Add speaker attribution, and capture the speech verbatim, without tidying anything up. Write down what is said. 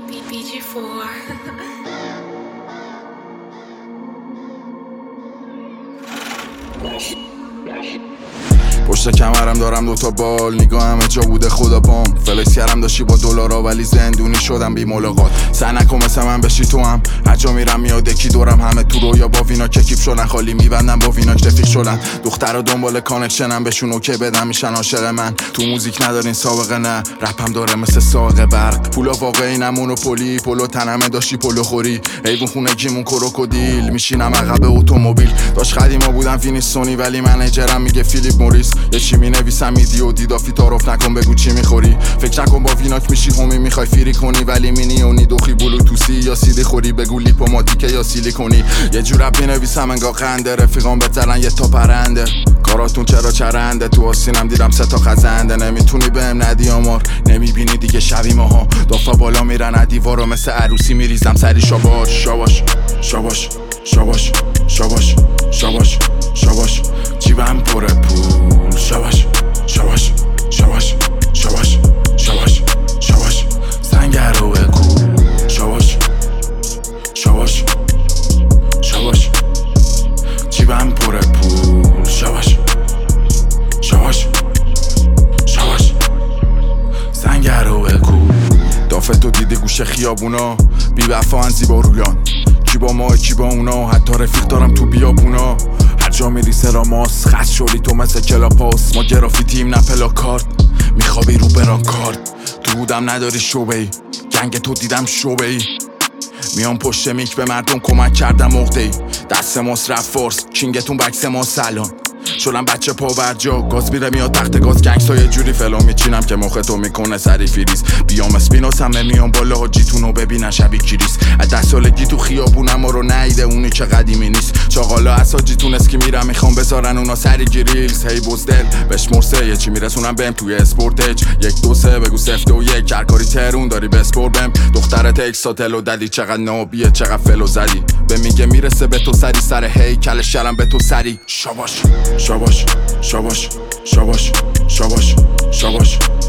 Speaker 1: B G four.
Speaker 2: پشت کمرم دارم دوتا بال، نگاه همه جا بوده خدا بام. فلکس کردم داشتی با دلارا ولی زندونی شدم بی ملاقات. سعی نکن مثل من بشی تو هم، هر جا میرم میاد یکی دورم. همه تو رویا با وینا که کیف شدن، خالی میبندم با ویناک رفیق شدن. دخترها دنبال کانکشنم، بهشون اوکی بدم میشن عاشق من. تو موزیک ندارین سابقه نه، رپم داره مثل ساق برق. پولا واقعی نه مونوپولی، پولو تنمه داشتی پولو خوری. حیوان خونگیمون کروکودیل، میشینم عقب اتومبیل. داش قدیما بودم فینیستونی ولی منیجرم میگه فیلیپ موریس. یه چی مینویسم میدی و دیدافی تعارف نکن بگو چی میخوری. فکر نکن با ویناک میشی همی میخوای فیری کنی، ولی مینیونی دوخی بلوتوسی یا سیدی خوری. بگو لیپوماتیکه یا سیلیکونی. یه جور رپ مینویسم انگار قنده، رفیقام بزنن یه تا پرنده. کاراتون چرا چرنده، تو آسینم دیدم سه تا خزنده. نمیتونی بهم ندی آمار، نمیبینی دیگه شبی ماها. دافا بالا میرن ادیوارو مثل عروسی میریزم سری. شاباش شاباش شاباش شاباش شاباش شاباش شاباش جیبم پر پول. شاباش شاباش شاباش شاباش شاباش شاباش سنگر رو بکو. شاباش شاباش شاباش جیبم پر پول. شاباش شاباش شاباش سنگر رو بکو. دافتو دیدی گوشه خیابونا، بی وفا زیبا رویان. کی با ما کی با اونا، حتی رفیق دارم تو بیابونا. هر جا میری سراماس، خست شدی تو مثل کلاپاس. ما گرافیتیم نه پلاکارد، میخوابی رو برانکارد. تو بودم نداری شعبه‌ای، گنگ تو دیدم شعبه‌ای. میام پشت میک به مردم کمک کردم عقده‌ای. دست مصرف فورس کینگتون بکس ما سلام. شدم بچه پا برجا، گاز میره میاد تخت گاز. گنگستا یه جوری فلو میچینم که مختو میکنه سری فریز. بیام اسپینوس همه میام بالا حاجیتونو ببینن شبیه کریس. از ده سالگی تو خیابونم ما رو نیده اونی که قدیمی نیست. چاقالا اساجیتون اسکی میرم میخوام بذارن اونا سری گریلز. هی بزدل بهش مرسه یه چی میرسونم بهم توی اسپورتج. یک دو سه بگو سفت و یک کرکاری ترون داری بسپور بهم. دخترت اکساتل و ددی چقدر نابیه چقدر فلو زدی. به میگه میرسه به تو سری سر هیکل شرم به تو سری. شاباش شاباش شاباش شاباش شاباش شاباش